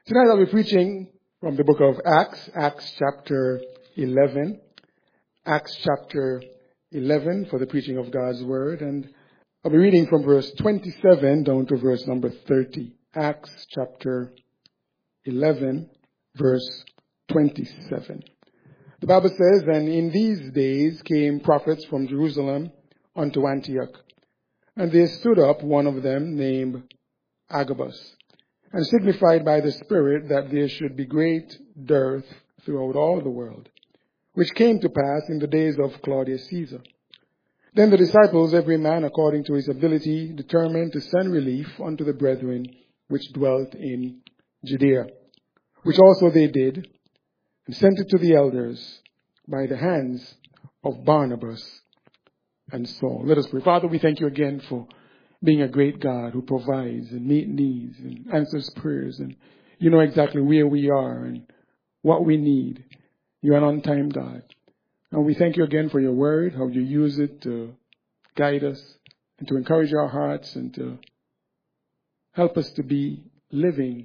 Tonight I'll be preaching from the book of Acts, Acts chapter 11. Acts chapter 11 for the preaching of God's word. And I'll be reading from verse 27 down to verse number 30. Acts chapter 11, verse 27. The Bible says, "And in these days came prophets from Jerusalem unto Antioch. And there stood up one of them named Agabus, and signified by the Spirit that there should be great dearth throughout all the world, which came to pass in the days of Claudius Caesar. Then the disciples, every man according to his ability, determined to send relief unto the brethren which dwelt in Judea, which also they did, and sent it to the elders by the hands of Barnabas and Saul." Let us pray. Father, we thank you again for being a great God who provides and meets needs and answers prayers. And you know exactly where we are and what we need. You're an on-time God. And we thank you again for your word, how you use it to guide us and to encourage our hearts and to help us to be living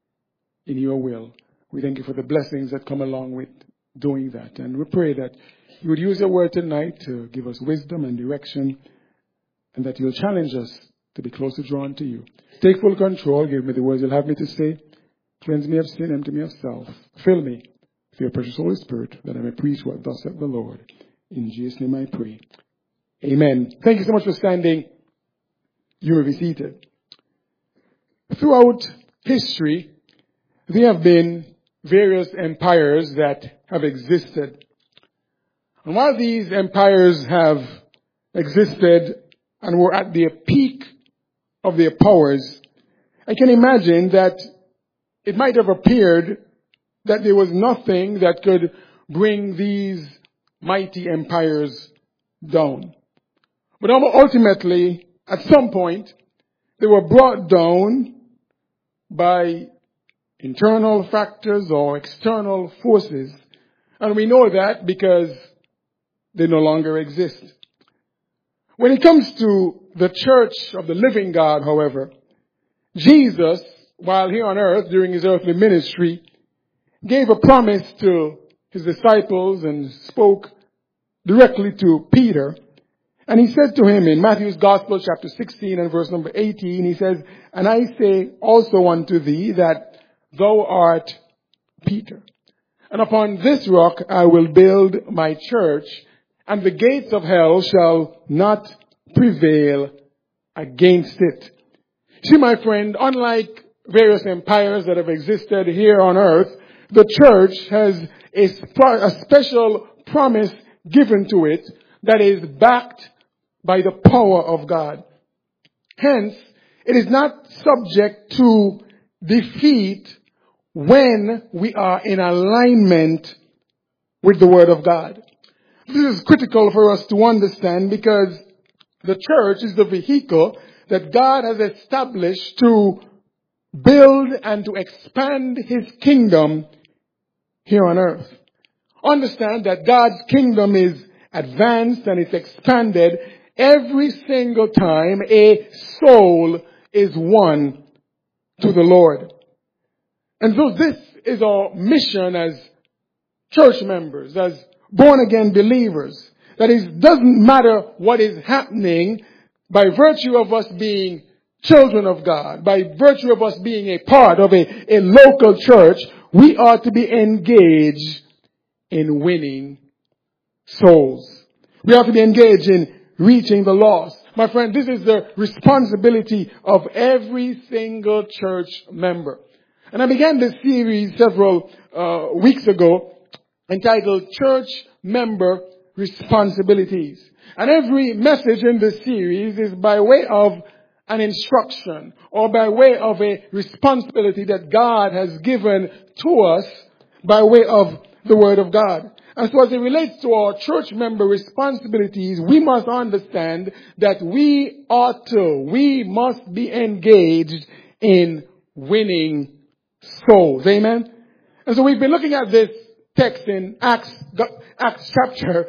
in your will. We thank you for the blessings that come along with doing that. And we pray that you would use your word tonight to give us wisdom and direction, and that you'll challenge us to be closer drawn to you. Take full control. Give me the words you'll have me to say. Cleanse me of sin, empty me of self. Fill me with your precious Holy Spirit, that I may preach what thus saith the Lord. In Jesus' name I pray. Amen. Thank you so much for standing. You may be seated. Throughout history, there have been various empires that have existed. And while these empires have existed and were at the peak of their powers, I can imagine that it might have appeared that there was nothing that could bring these mighty empires down. But ultimately, at some point, they were brought down by internal factors or external forces. And we know that because they no longer exist. When it comes to the church of the living God, however, Jesus, while here on earth during his earthly ministry, gave a promise to his disciples and spoke directly to Peter. And he said to him in Matthew's Gospel, chapter 16 and verse number 18, he says, "And I say also unto thee that thou art Peter. And upon this rock I will build my church, and the gates of hell shall not prevail against it." See, my friend, unlike various empires that have existed here on earth, the church has a special promise given to it that is backed by the power of God. Hence, it is not subject to defeat when we are in alignment with the Word of God. This is critical for us to understand because the church is the vehicle that God has established to build and to expand his kingdom here on earth. Understand that God's kingdom is advanced and it's expanded every single time a soul is won to the Lord. And so this is our mission as church members, as born-again believers. That is, doesn't matter what is happening, by virtue of us being children of God, by virtue of us being a part of a local church, we are to be engaged in winning souls. We are to be engaged in reaching the lost. My friend, this is the responsibility of every single church member. And I began this series several weeks ago entitled Church Member Responsibilities. And every message in this series is by way of an instruction or by way of a responsibility that God has given to us by way of the Word of God. And so as it relates to our church member responsibilities, we must understand that we must be engaged in winning souls. Amen? And so we've been looking at this text in Acts chapter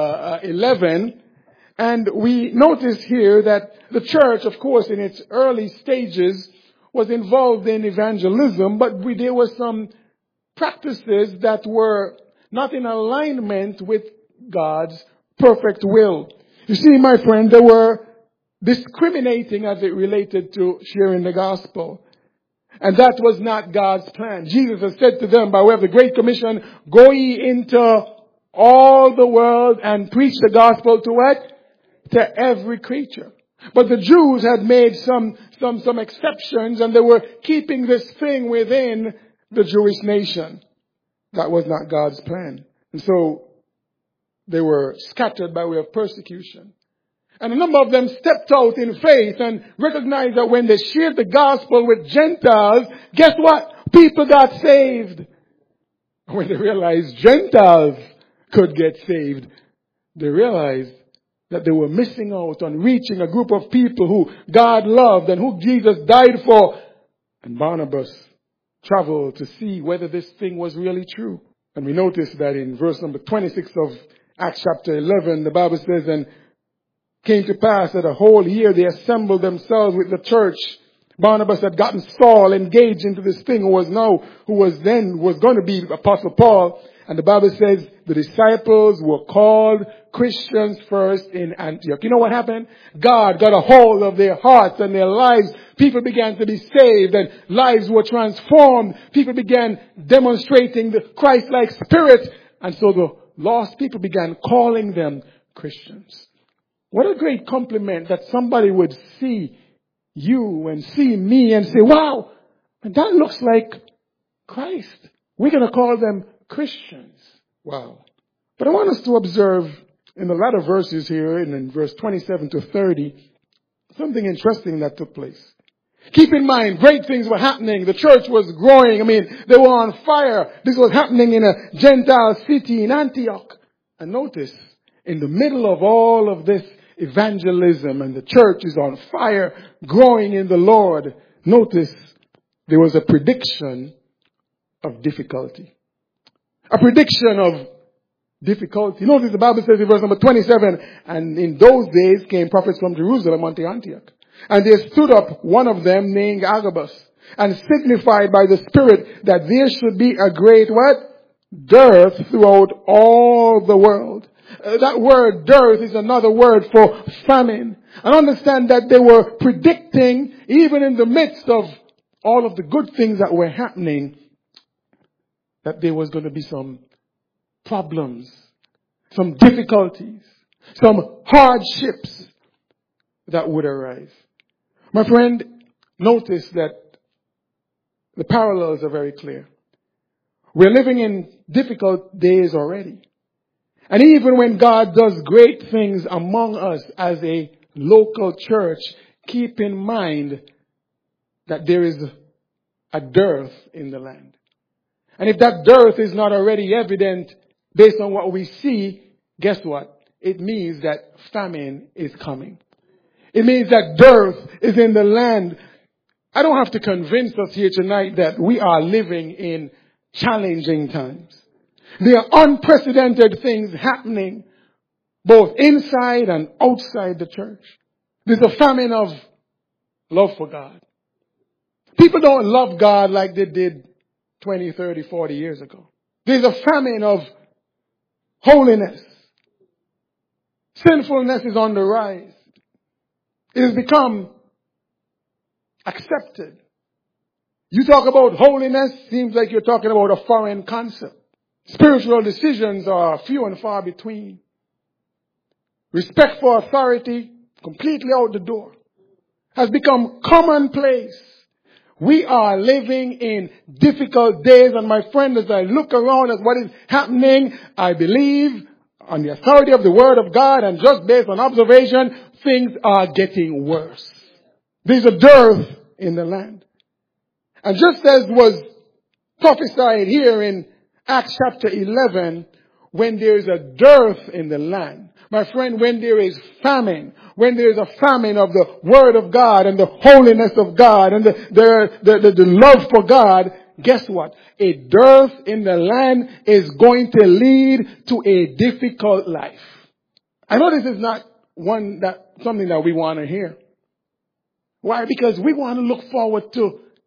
11, and we notice here that the church, of course, in its early stages, was involved in evangelism, but there were some practices that were not in alignment with God's perfect will. You see, my friend, they were discriminating as it related to sharing the gospel. And that was not God's plan. Jesus has said to them by way of the Great Commission, go ye into all the world and preach the gospel to what? To every creature. But the Jews had made some exceptions, and they were keeping this thing within the Jewish nation. That was not God's plan. And so they were scattered by way of persecution. And a number of them stepped out in faith and recognized that when they shared the gospel with Gentiles, guess what? People got saved. When they realized Gentiles could get saved, they realized that they were missing out on reaching a group of people who God loved and who Jesus died for. And Barnabas traveled to see whether this thing was really true. And we notice that in verse number 26 of Acts chapter 11, the Bible says, and came to pass that a whole year they assembled themselves with the church. Barnabas had gotten Saul engaged into this thing who was going to be Apostle Paul. And the Bible says the disciples were called Christians first in Antioch. You know what happened? God got a hold of their hearts and their lives. People began to be saved and lives were transformed. People began demonstrating the Christ-like spirit. And so the lost people began calling them Christians. What a great compliment that somebody would see you and see me and say, wow, that looks like Christ. We're going to call them Christians. Wow. But I want us to observe in the latter verses here, in verse 27 to 30, something interesting that took place. Keep in mind, great things were happening. The church was growing. They were on fire. This was happening in a Gentile city in Antioch. And notice, in the middle of all of this evangelism and the church is on fire, growing in the Lord, notice there was a prediction of difficulty. A prediction of difficulty. Notice the Bible says in verse number 27, and in those days came prophets from Jerusalem unto Antioch. And there stood up one of them named Agabus, and signified by the Spirit that there should be a great what? Dearth throughout all the world. That word dearth is another word for famine. And understand that they were predicting, even in the midst of all of the good things that were happening, that there was going to be some problems, some difficulties, some hardships that would arise. My friend, notice that the parallels are very clear. We're living in difficult days already. And even when God does great things among us as a local church, keep in mind that there is a dearth in the land. And if that dearth is not already evident based on what we see, guess what? It means that famine is coming. It means that dearth is in the land. I don't have to convince us here tonight that we are living in challenging times. There are unprecedented things happening both inside and outside the church. There's a famine of love for God. People don't love God like they did 20, 30, 40 years ago. There's a famine of holiness. Sinfulness is on the rise. It has become accepted. You talk about holiness, seems like you're talking about a foreign concept. Spiritual decisions are few and far between. Respect for authority, completely out the door, has become commonplace. We are living in difficult days, and my friend, as I look around at what is happening, I believe on the authority of the Word of God and just based on observation, things are getting worse. There's a dearth in the land. And just as was prophesied here in Acts chapter 11, when there is a dearth in the land, my friend, when there is famine, when there is a famine of the Word of God and the holiness of God and the love for God, guess what? A dearth in the land is going to lead to a difficult life. I know this is not something that we want to hear. Why? Because we want to look forward to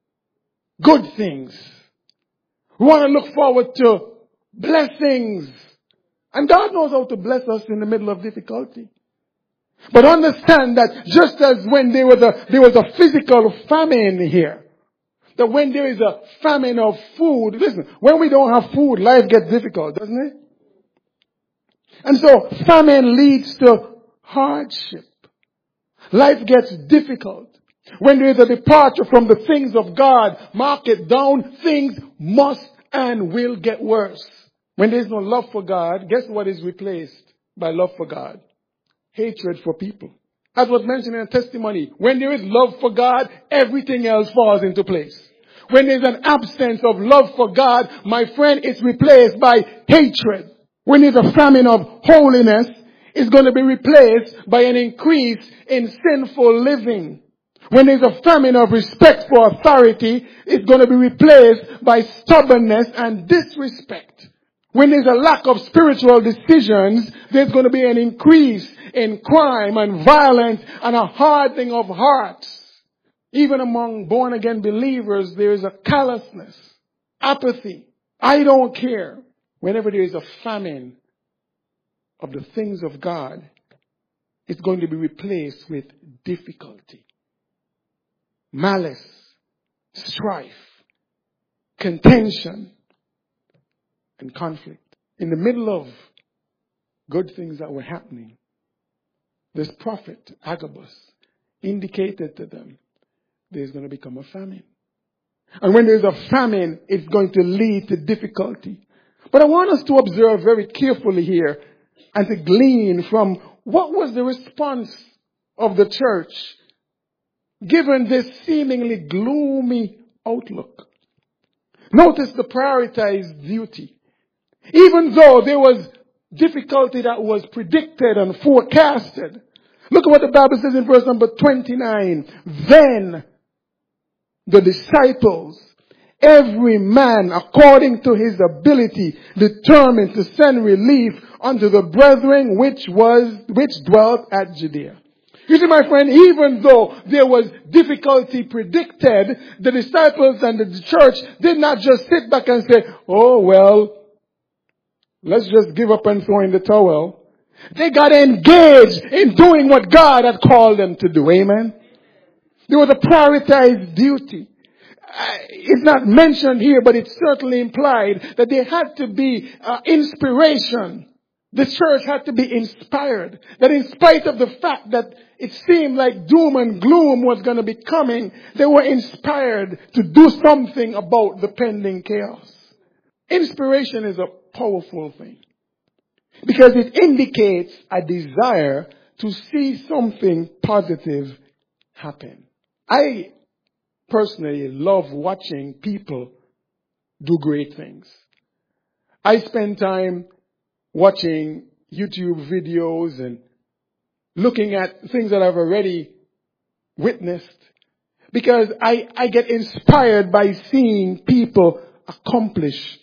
good things. We want to look forward to blessings. And God knows how to bless us in the middle of difficulty. But understand that just as when there was a physical famine here, that when there is a famine of food, listen, when we don't have food, life gets difficult, doesn't it? And so famine leads to hardship. Life gets difficult. When there is a departure from the things of God, mark it down, things must and will get worse. When there is no love for God, guess what is replaced by love for God? Hatred for people. As was mentioned in a testimony, when there is love for God, everything else falls into place. When there's an absence of love for God, my friend, it's replaced by hatred. When there's a famine of holiness, it's going to be replaced by an increase in sinful living. When there's a famine of respect for authority, it's going to be replaced by stubbornness and disrespect. When there's a lack of spiritual decisions, there's going to be an increase in crime and violence and a hardening of hearts. Even among born-again believers, there is a callousness, apathy. I don't care. Whenever there is a famine of the things of God, it's going to be replaced with difficulty, malice, strife, contention, and conflict. In the middle of good things that were happening, this prophet, Agabus, indicated to them there's going to become a famine. And when there's a famine, it's going to lead to difficulty. But I want us to observe very carefully here and to glean from what was the response of the church given this seemingly gloomy outlook. Notice the prioritized duty. Even though there was difficulty that was predicted and forecasted. Look at what the Bible says in verse number 29. Then the disciples, every man according to his ability, determined to send relief unto the brethren which dwelt at Judea. You see, my friend, even though there was difficulty predicted, the disciples and the church did not just sit back and say, oh, well, let's just give up and throw in the towel. They got engaged in doing what God had called them to do. Amen. There was a prioritized duty. It's not mentioned here, but it's certainly implied that there had to be inspiration. The church had to be inspired. That in spite of the fact that it seemed like doom and gloom was going to be coming, they were inspired to do something about the pending chaos. Inspiration is a powerful thing because it indicates a desire to see something positive happen. I personally love watching people do great things. I spend time watching YouTube videos and looking at things that I've already witnessed because I get inspired by seeing people accomplish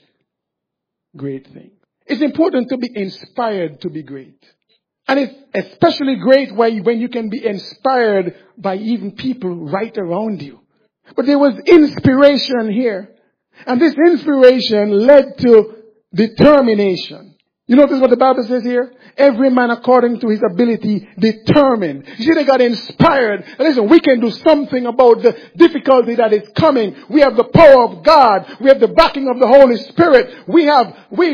great things. It's important to be inspired to be great. And it's especially great when you can be inspired by even people right around you. But there was inspiration here. And this inspiration led to determination. You notice what the Bible says here? Every man according to his ability determined. You see, they got inspired. And listen, we can do something about the difficulty that is coming. We have the power of God. We have the backing of the Holy Spirit. We have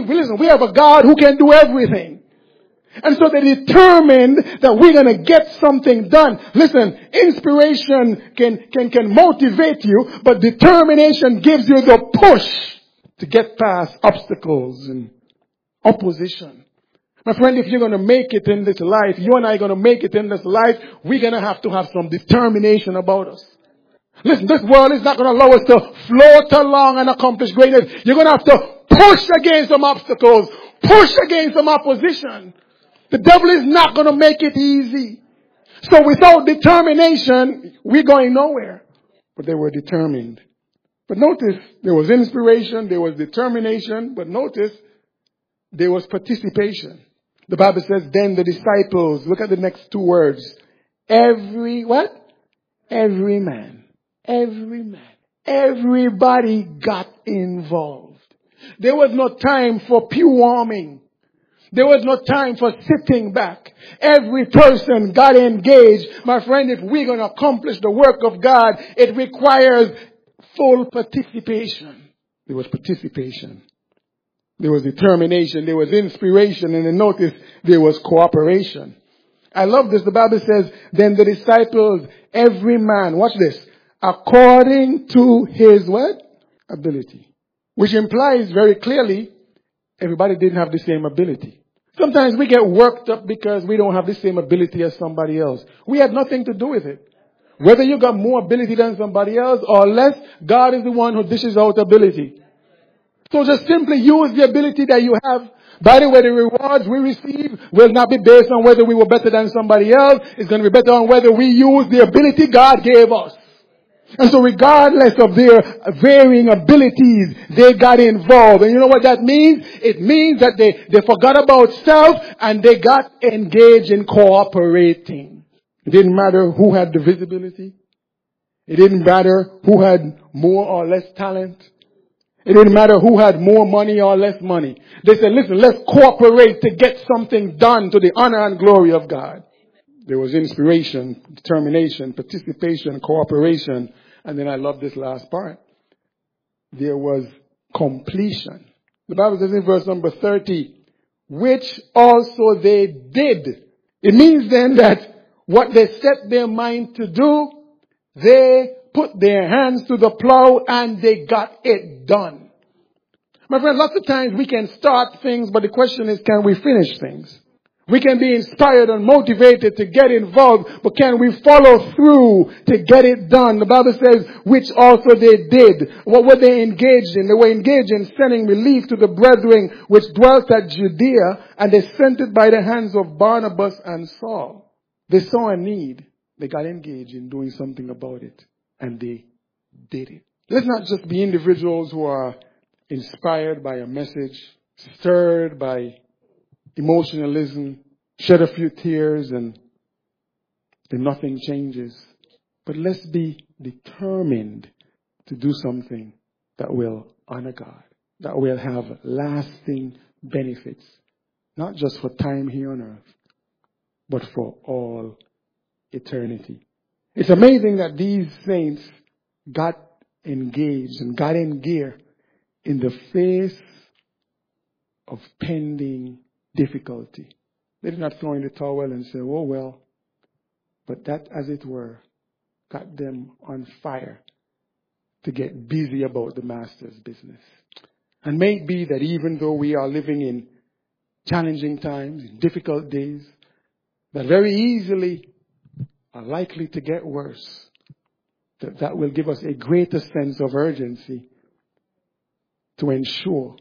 a God who can do everything. And so they determined that we're going to get something done. Listen, inspiration can motivate you, but determination gives you the push to get past obstacles and opposition. My friend, if you're going to make it in this life, you and I are going to make it in this life, we're going to have some determination about us. Listen, this world is not going to allow us to float along and accomplish greatness. You're going to have to push against some obstacles, push against some opposition. The devil is not going to make it easy. So without determination, we're going nowhere. But they were determined. But notice, there was inspiration, there was determination, but notice, there was participation. The Bible says, then the disciples, look at the next two words. Every what? Every man. Every man. Everybody got involved. There was no time for pew warming. There was no time for sitting back. Every person got engaged. My friend, if we're going to accomplish the work of God, it requires full participation. There was participation. There was determination. There was inspiration. And then notice there was cooperation. I love this. The Bible says, then the disciples, every man, watch this, according to his what? Ability. Which implies very clearly, everybody didn't have the same ability. Sometimes we get worked up because we don't have the same ability as somebody else. We had nothing to do with it. Whether you got more ability than somebody else or less, God is the one who dishes out ability. So just simply use the ability that you have. By the way, the rewards we receive will not be based on whether we were better than somebody else. It's going to be better on whether we use the ability God gave us. And so regardless of their varying abilities, they got involved. And you know what that means? It means that they forgot about self and they got engaged in cooperating. It didn't matter who had the visibility. It didn't matter who had more or less talent. It didn't matter who had more money or less money. They said, listen, let's cooperate to get something done to the honor and glory of God. There was inspiration, determination, participation, cooperation. And then I love this last part. There was completion. The Bible says in verse number 30, which also they did. It means then that what they set their mind to do, they put their hands to the plow and they got it done. My friend, lots of times we can start things, but the question is, can we finish things? We can be inspired and motivated to get involved, but can we follow through to get it done? The Bible says, which also they did. What were they engaged in? They were engaged in sending relief to the brethren which dwelt at Judea, and they sent it by the hands of Barnabas and Saul. They saw a need. They got engaged in doing something about it, and they did it. Let's not just be individuals who are inspired by a message, stirred by emotionalism, shed a few tears, and then nothing changes. But let's be determined to do something that will honor God, that will have lasting benefits, not just for time here on earth, but for all eternity. It's amazing that these saints got engaged and got in gear in the face of pending difficulty. They did not throw in the towel and say, oh well. But that, as it were, got them on fire to get busy about the master's business. And may it be that even though we are living in challenging times, in difficult days, that very easily are likely to get worse, that will give us a greater sense of urgency to ensure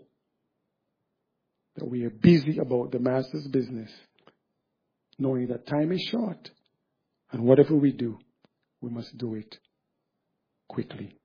that we are busy about the master's business, knowing that time is short, and whatever we do, we must do it quickly.